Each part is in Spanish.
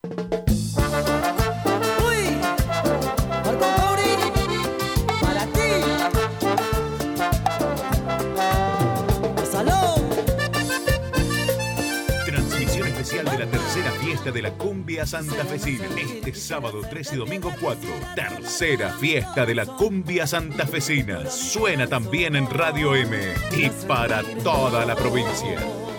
Uy, Marco Mauri, para ti. Salón. Transmisión especial de la tercera fiesta de la cumbia santafesina. Este sábado 3 y domingo 4. Tercera fiesta de la cumbia santafesina. Suena también en Radio M y para toda la provincia.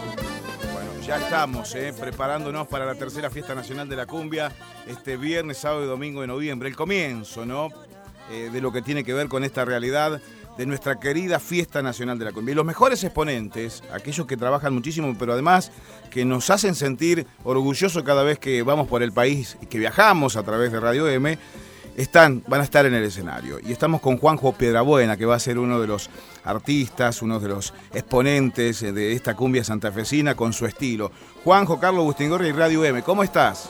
Ya estamos preparándonos para la tercera fiesta nacional de la cumbia, este viernes, sábado y domingo de noviembre. El comienzo, ¿no? De lo que tiene que ver con esta realidad de nuestra querida fiesta nacional de la cumbia. Y los mejores exponentes, aquellos que trabajan muchísimo, pero además que nos hacen sentir orgullosos cada vez que vamos por el país y que viajamos a través de Radio M, van a estar en el escenario. Y estamos con Juanjo Piedrabuena, que va a ser uno de los artistas, uno de los exponentes de esta cumbia santafesina con su estilo. Juanjo, Carlos Bustingorri y Radio M, ¿cómo estás?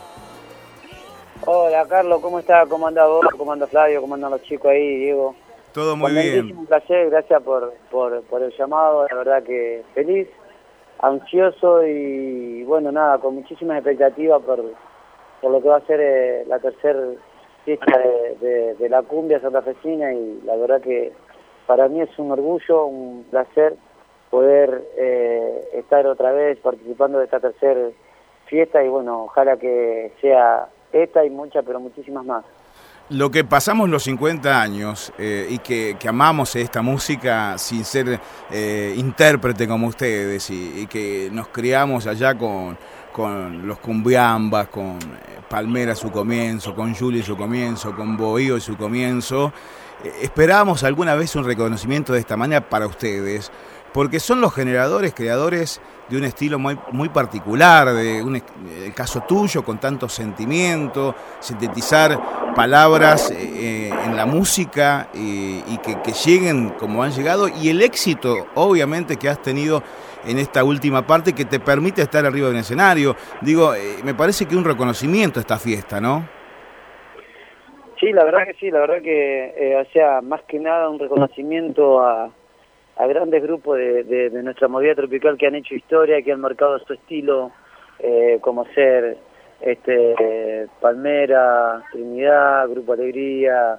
Hola Carlos, ¿cómo estás? ¿Cómo andás vos? ¿Cómo anda Flavio? ¿Cómo andan los chicos ahí, Diego? Todo muy bien. Un placer, gracias por el llamado, la verdad que feliz, ansioso y bueno, nada, con muchísimas expectativas por lo que va a ser la tercera fiesta de la cumbia santafesina, y la verdad que para mí es un orgullo, un placer poder estar otra vez participando de esta tercera fiesta, y bueno, ojalá que sea esta y muchas, pero muchísimas más. Lo que pasamos los 50 años y que amamos esta música sin ser intérprete como ustedes, y que nos criamos allá con los cumbiambas, con Palmera su comienzo, con Juli su comienzo, con Bohío su comienzo. Esperábamos alguna vez un reconocimiento de esta manera para ustedes, porque son los creadores de un estilo muy particular, el caso tuyo, con tanto sentimiento, sintetizar palabras en la música y que lleguen como han llegado, y el éxito, obviamente, que has tenido en esta última parte que te permite estar arriba de un escenario. Digo, me parece que un reconocimiento a esta fiesta, ¿no? Sí, la verdad que o sea, más que nada un reconocimiento a grandes grupos de nuestra movida tropical que han hecho historia, que han marcado su estilo, como ser Palmera, Trinidad, Grupo Alegría,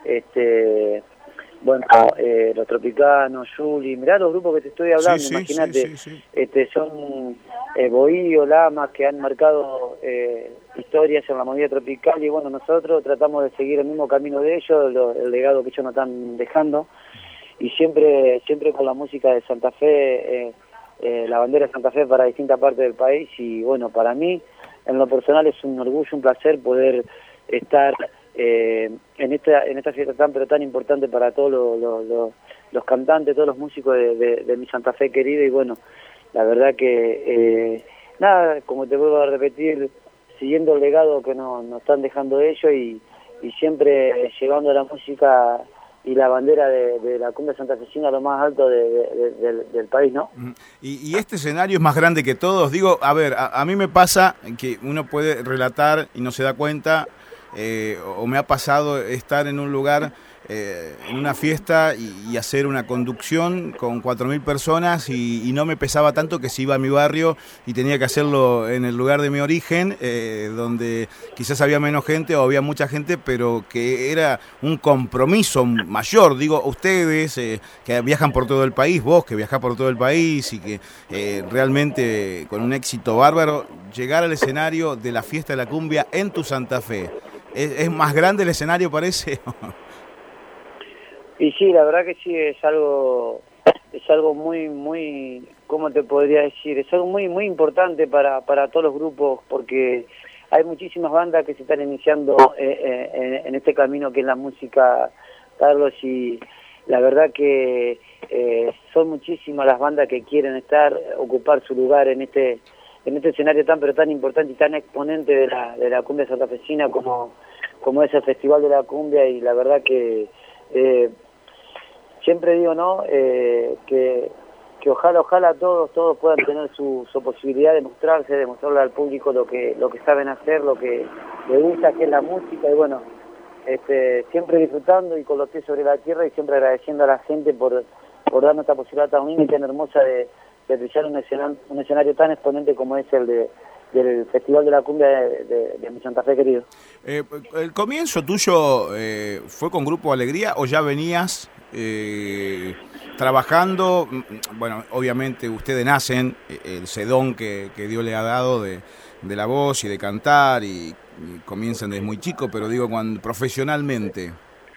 bueno, los Tropicanos, Juli, mirá los grupos que te estoy hablando, sí, imagínate, sí. Son Bohío, Lamas, que han marcado historias en la movida tropical, y bueno, nosotros tratamos de seguir el mismo camino de ellos, el legado que ellos nos están dejando, y siempre con la música de Santa Fe, la bandera de Santa Fe para distintas partes del país. Y bueno, para mí, en lo personal, es un orgullo, un placer poder estar en esta fiesta tan importante para todos los cantantes, todos los músicos de mi Santa Fe querida. Y bueno, la verdad que nada, como te vuelvo a repetir, siguiendo el legado que nos están dejando ellos, y siempre llevando la música y la bandera de la cumbia santafesina a lo más alto del país, ¿no? Y este escenario es más grande que todos. Digo, a ver, a mí me pasa que uno puede relatar y no se da cuenta, o me ha pasado estar en un lugar, en una fiesta, y hacer una conducción con 4.000 personas, y no me pesaba tanto que si iba a mi barrio y tenía que hacerlo en el lugar de mi origen, donde quizás había menos gente o había mucha gente, pero que era un compromiso mayor. Digo, ustedes que viajan por todo el país, vos que viajás por todo el país, y que realmente con un éxito bárbaro, llegar al escenario de la fiesta de la cumbia en tu Santa Fe, ¿es más grande el escenario, parece? Y sí, la verdad que sí, es algo muy, ¿cómo te podría decir? Es algo muy importante para todos los grupos, porque hay muchísimas bandas que se están iniciando en este camino que es la música, Carlos, y la verdad que son muchísimas las bandas que quieren ocupar su lugar en este escenario tan importante y tan exponente de la cumbia santafesina como es el Festival de la Cumbia. Y la verdad que siempre digo, ¿no? Que ojalá todos puedan tener su posibilidad de mostrarle al público lo que saben hacer, lo que les gusta, que es la música. Y bueno, siempre disfrutando y con los pies sobre la tierra, y siempre agradeciendo a la gente por darnos esta posibilidad tan única y tan hermosa de brillar un escenario tan exponente como es el del Festival de la Cumbia de mi Santa Fe querido. ¿El comienzo tuyo fue con Grupo Alegría o ya venías trabajando? Bueno, obviamente ustedes nacen, ese don que Dios le ha dado de la voz y de cantar y comienzan desde muy chico, pero digo, cuando profesionalmente.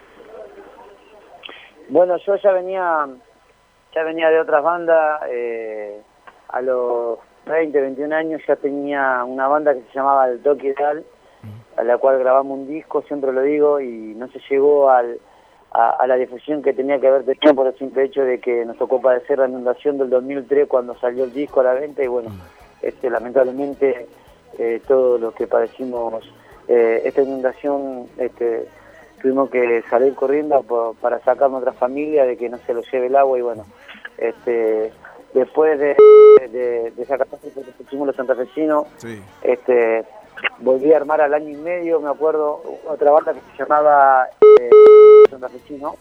Bueno, yo ya venía de otras bandas, a los 20, 21 años ya tenía una banda que se llamaba El Toque Ideal, a la cual grabamos un disco, siempre lo digo, y no se llegó a la difusión que tenía que haber tenido por el simple hecho de que nos tocó padecer la inundación del 2003 cuando salió el disco a la venta, y bueno, lamentablemente todos los que padecimos esta inundación tuvimos que salir corriendo para sacar a nuestra familia de que no se lo lleve el agua, y bueno, después de esa catástrofe que pusimos los santafesinos, sí. Volví a armar al año y medio, me acuerdo, otra banda que se llamaba Santafesino,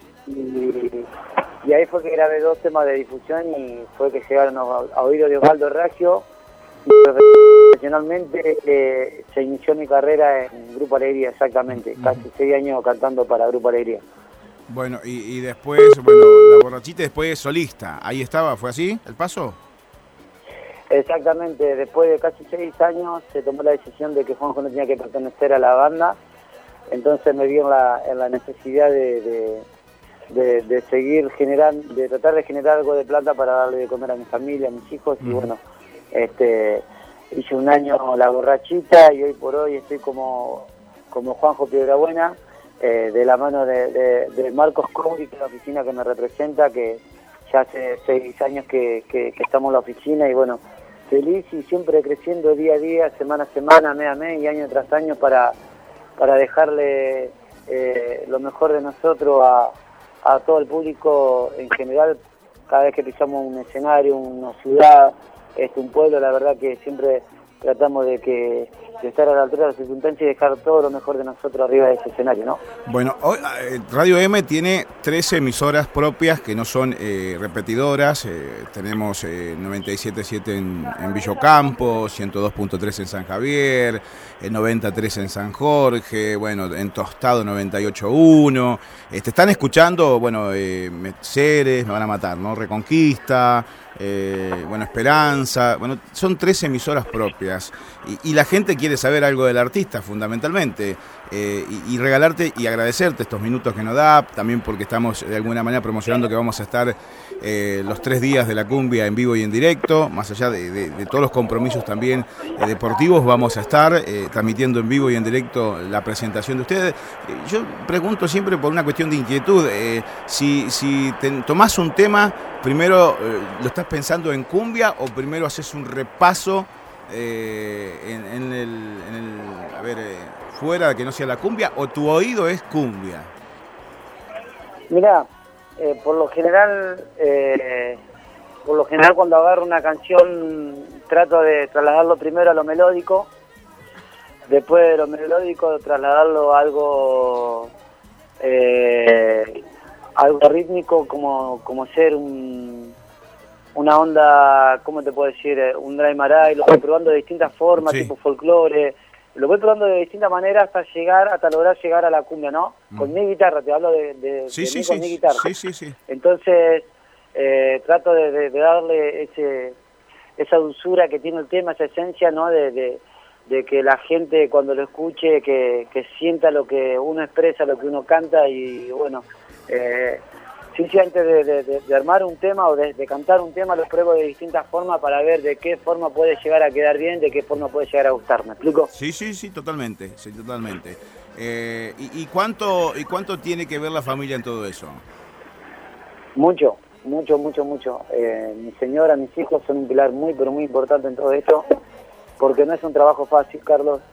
y ahí fue que grabé 2 temas de difusión y fue que llegaron a oídos de Osvaldo Raggio, y profesionalmente se inició mi carrera en Grupo Alegría, exactamente, casi 6 años cantando para Grupo Alegría. Bueno, y después, bueno, La Borrachita, después solista, ahí estaba, ¿fue así el paso? Exactamente, después de casi 6 años se tomó la decisión de que Juanjo no tenía que pertenecer a la banda, entonces me vi en la necesidad de seguir generando, de tratar de generar algo de plata para darle de comer a mi familia, a mis hijos, y bueno, hice un año La Borrachita y hoy por hoy estoy como Juanjo Piedrabuena, de la mano de Marcos Couri, que es la oficina que me representa, que ya hace 6 años que estamos en la oficina, y bueno, feliz y siempre creciendo día a día, semana a semana, mes a mes y año tras año para dejarle lo mejor de nosotros a todo el público en general. Cada vez que pisamos un escenario, una ciudad, un pueblo, la verdad que siempre tratamos de estar a la altura de las circunstancias y dejar todo lo mejor de nosotros arriba de ese escenario, ¿no? Bueno, hoy Radio M tiene 13 emisoras propias que no son repetidoras. Tenemos 97.7 en Villocampo, 102.3 en San Javier, 93 en San Jorge, bueno, en Tostado 98.1. Están escuchando, bueno, Ceres, me van a matar, ¿no? Reconquista, bueno, Esperanza, bueno, son 13 emisoras propias y la gente quiere saber algo del artista fundamentalmente, y regalarte y agradecerte estos minutos que nos da, también porque estamos de alguna manera promocionando que vamos a estar los 3 días de la cumbia en vivo y en directo, más allá de todos los compromisos también deportivos, vamos a estar transmitiendo en vivo y en directo la presentación de ustedes. Yo pregunto siempre por una cuestión de inquietud, si tomás un tema, primero lo estás pensando en cumbia o primero haces un repaso fuera de que no sea la cumbia, o tu oído es cumbia. Mirá, por lo general cuando agarro una canción trato de trasladarlo primero a lo melódico, después de lo melódico trasladarlo a algo rítmico, como ser una onda, ¿cómo te puedo decir? Un dry maray, lo voy probando de distintas formas, sí. Tipo folclore, lo voy probando de distintas maneras hasta lograr llegar a la cumbia, ¿no? Con mi guitarra, te hablo de mi guitarra. Sí. Entonces, trato de darle esa dulzura que tiene el tema, esa esencia, ¿no? De que la gente cuando lo escuche, que sienta lo que uno expresa, lo que uno canta, y bueno, antes de armar un tema o de cantar un tema, lo pruebo de distintas formas para ver de qué forma puede llegar a quedar bien, de qué forma puede llegar a gustar, ¿me explico? Sí, totalmente. ¿Y cuánto tiene que ver la familia en todo eso? Mucho. Mi señora, mis hijos son un pilar muy, pero muy importante en todo esto, porque no es un trabajo fácil, Carlos.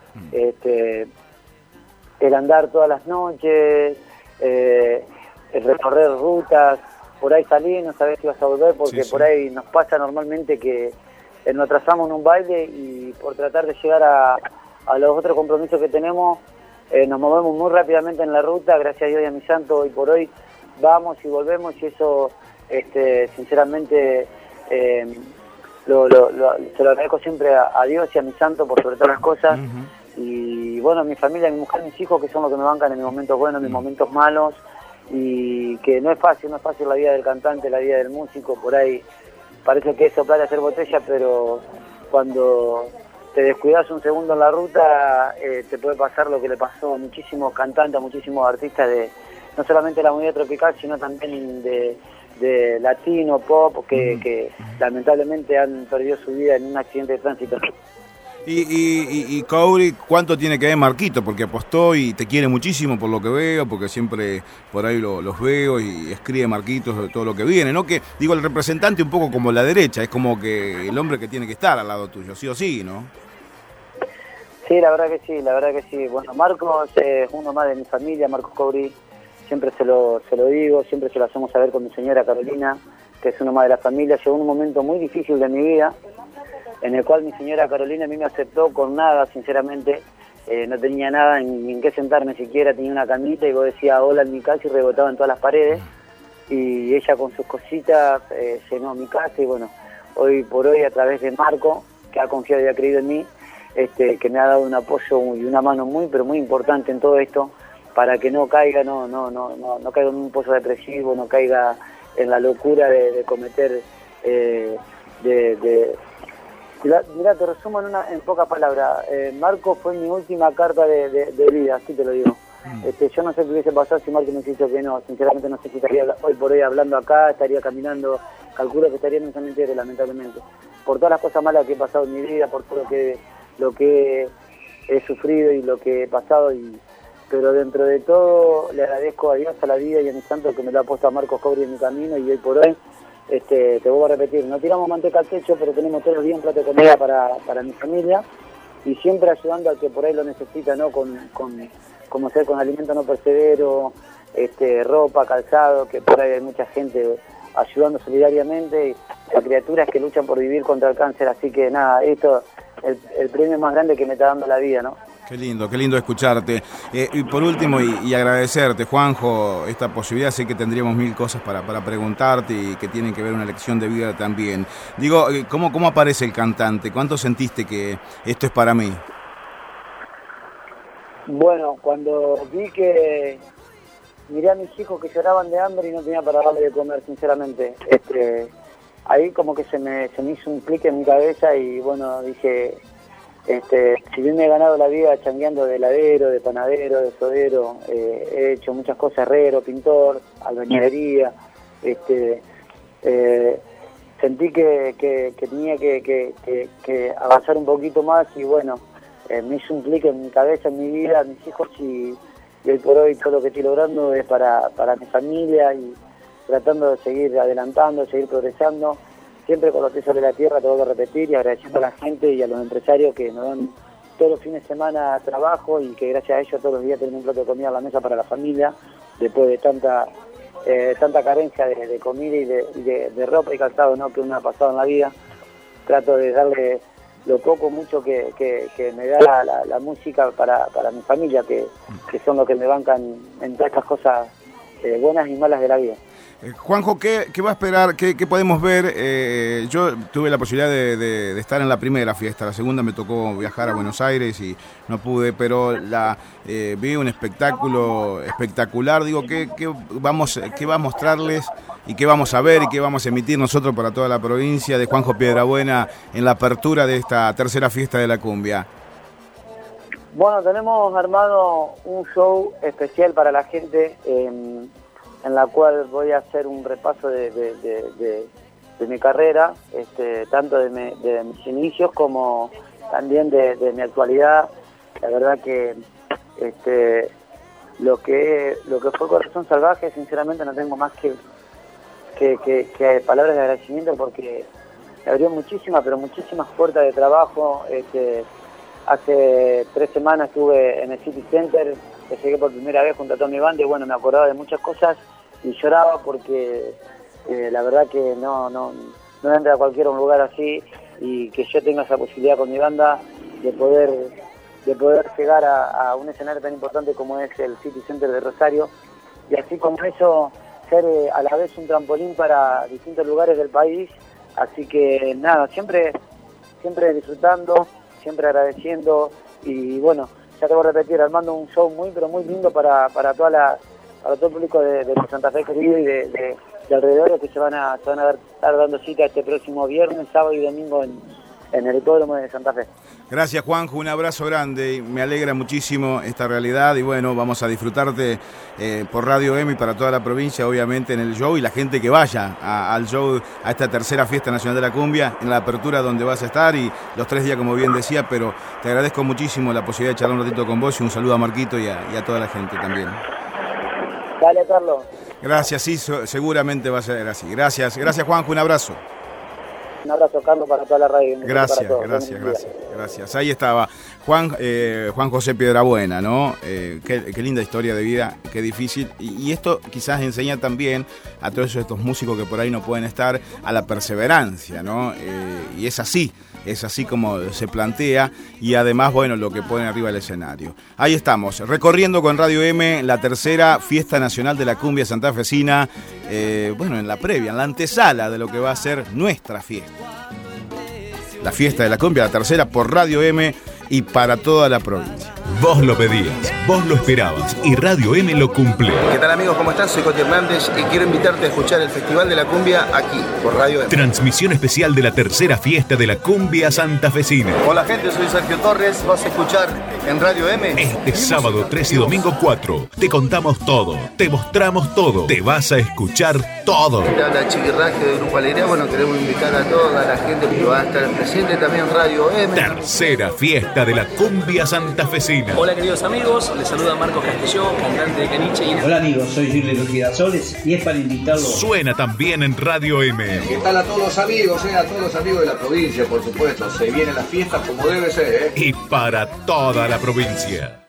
El andar todas las noches, el recorrer rutas, por ahí salir, no sabés si vas a volver, porque por ahí nos pasa normalmente que nos atrasamos en un baile y por tratar de llegar a los otros compromisos que tenemos, nos movemos muy rápidamente en la ruta, gracias a Dios y a mi santo, hoy por hoy vamos y volvemos, y eso sinceramente se lo agradezco siempre a Dios y a mi santo por sobre todas las cosas. Y bueno, mi familia, mi mujer, mis hijos, que son los que me bancan en mis momentos buenos, en mis momentos malos, y que no es fácil la vida del cantante, la vida del músico. Por ahí parece que es soplar y hacer botella, pero cuando te descuidas un segundo en la ruta, te puede pasar lo que le pasó a muchísimos cantantes, a muchísimos artistas no solamente de la movida tropical, sino también de latino, pop, que lamentablemente han perdido su vida en un accidente de tránsito. Y Cowry, ¿cuánto tiene que ver Marquito? Porque apostó y te quiere muchísimo por lo que veo, porque siempre por ahí los veo y escribe Marquitos de todo lo que viene, ¿no? Que digo, el representante un poco como la derecha, es como que el hombre que tiene que estar al lado tuyo, sí o sí, ¿no? Sí, la verdad que sí. Bueno, Marcos es uno más de mi familia, Marcos Cowry, siempre se lo digo, siempre se lo hacemos saber con mi señora Carolina, que es uno más de la familia. Llegó un momento muy difícil de mi vida, en el cual mi señora Carolina a mí me aceptó con nada, sinceramente. No tenía nada ni en qué sentarme siquiera, tenía una camita y vos decías hola en mi casa y rebotaba en todas las paredes. Y ella con sus cositas llenó mi casa y bueno, hoy por hoy a través de Marco, que ha confiado y ha creído en mí, que me ha dado un apoyo y una mano muy, pero muy importante en todo esto, para que no caiga, no caiga en un pozo depresivo, no caiga en la locura de cometer Mirá, te resumo en pocas palabras. Marco fue mi última carta de vida, así te lo digo. Yo no sé qué hubiese pasado si Marco me hubiese dicho que no. Sinceramente no sé si estaría hoy por hoy hablando acá, estaría caminando, calculo que estaría en un cementerio, lamentablemente. Por todas las cosas malas que he pasado en mi vida, por todo lo que he sufrido y lo que he pasado. Pero dentro de todo le agradezco a Dios, a la vida y a mi santo que me lo ha puesto a Marcos Cowry en mi camino, y hoy por hoy te vuelvo a repetir, no tiramos manteca al techo, pero tenemos todos los días un plato de comida para mi familia, y siempre ayudando al que por ahí lo necesita, ¿no? Como ser con alimento no perecedero, ropa, calzado, que por ahí hay mucha gente ayudando solidariamente, y a criaturas que luchan por vivir contra el cáncer. Así que nada, esto es el premio más grande que me está dando la vida, ¿no? Qué lindo escucharte. Y por último, y agradecerte, Juanjo, esta posibilidad. Sé que tendríamos mil cosas para preguntarte y que tienen que ver una lección de vida también. Digo, ¿cómo aparece el cantante? ¿Cuánto sentiste que esto es para mí? Bueno, cuando vi que miré a mis hijos que lloraban de hambre y no tenía para darle de comer, sinceramente, ahí como que se me hizo un clic en mi cabeza y bueno, dije... si bien me he ganado la vida changueando de heladero, de panadero, de sodero, he hecho muchas cosas, herrero, pintor, albañilería, sentí que tenía que avanzar un poquito más y bueno, me hizo un clic en mi cabeza, en mi vida, en mis hijos y hoy por hoy todo lo que estoy logrando es para mi familia y tratando de seguir adelantando, seguir progresando. Siempre con los pies sobre la tierra, te vuelvo a repetir, y agradeciendo a la gente y a los empresarios que nos dan todos los fines de semana trabajo y que gracias a ellos todos los días tenemos un plato de comida en la mesa para la familia, después de tanta carencia de comida y de ropa y calzado, ¿no? Que uno ha pasado en la vida. Trato de darle lo poco, mucho que me da la música para mi familia, que son los que me bancan en todas estas cosas buenas y malas de la vida. Juanjo, ¿qué va a esperar? ¿Qué podemos ver? Yo tuve la posibilidad de estar en la primera fiesta, la segunda me tocó viajar a Buenos Aires y no pude, pero vi un espectáculo espectacular. Digo, ¿qué va a mostrarles y qué vamos a ver y qué vamos a emitir nosotros para toda la provincia de Juanjo Piedrabuena en la apertura de esta tercera fiesta de la cumbia? Bueno, tenemos armado un show especial para la gente, en la cual voy a hacer un repaso de mi carrera, tanto de mis inicios como también de mi actualidad. La verdad que lo que fue Corazón Salvaje, sinceramente no tengo más que palabras de agradecimiento, porque me abrió muchísimas puertas de trabajo. Hace 3 semanas estuve en el City Center, que llegué por primera vez junto a toda mi banda y bueno, me acordaba de muchas cosas y lloraba porque la verdad que no entra a cualquiera un lugar así, y que yo tenga esa posibilidad con mi banda de poder llegar a un escenario tan importante como es el City Center de Rosario, y así como eso ser a la vez un trampolín para distintos lugares del país Así que nada, siempre disfrutando, siempre agradeciendo y bueno, ya te voy a repetir, armando un show muy pero muy lindo para todo el público de Santa Fe querido y de alrededores que se van a estar dando cita este próximo viernes, sábado y domingo en el hipódromo de Santa Fe. Gracias, Juanjo, un abrazo grande y me alegra muchísimo esta realidad y bueno, vamos a disfrutarte por Radio M y para toda la provincia, obviamente en el show y la gente que vaya al show, a esta tercera fiesta nacional de la cumbia, en la apertura donde vas a estar y los 3 días como bien decía, pero te agradezco muchísimo la posibilidad de charlar un ratito con vos y un saludo a Marquito y a toda la gente también. Dale, Carlos. Gracias, sí, seguramente va a ser así. Gracias, Juanjo, un abrazo. Un abrazo, Carlos, para toda la radio. Gracias. Ahí estaba Juan José Piedrabuena, ¿no? Qué linda historia de vida, qué difícil. Y esto quizás enseña también a todos estos músicos que por ahí no pueden estar, a la perseverancia, ¿no? Y es así como se plantea y además, bueno, lo que pone arriba del escenario. Ahí estamos, recorriendo con Radio M la tercera Fiesta Nacional de la Cumbia Santafesina, bueno, en la previa, en la antesala de lo que va a ser nuestra fiesta. La Fiesta de la Cumbia, la tercera por Radio M y para toda la provincia. Vos lo pedías, vos lo esperabas y Radio M lo cumplió. ¿Qué tal, amigos? ¿Cómo estás? Soy Coti Hernández y quiero invitarte a escuchar el Festival de la Cumbia aquí, por Radio M. Transmisión especial de la tercera fiesta de la Cumbia Santafesina. Hola, gente, soy Sergio Torres. Vas a escuchar en Radio M. Este sábado 3 y domingo 4. Te contamos todo, te mostramos todo, te vas a escuchar todo. Te habla Chiquirraje de Grupo Alegría. Bueno, queremos invitar a toda la gente que va a estar presente también en Radio M. Tercera fiesta de la Cumbia Santafesina. Hola, queridos amigos, les saluda Marcos Castelló, cantante de Caniche. Hola, amigos, soy Gil de los Girasoles y es para invitarlos. Suena también en Radio M. ¿Qué tal a todos los amigos? A todos los amigos de la provincia, por supuesto. Se vienen las fiestas como debe ser, Y para toda la provincia.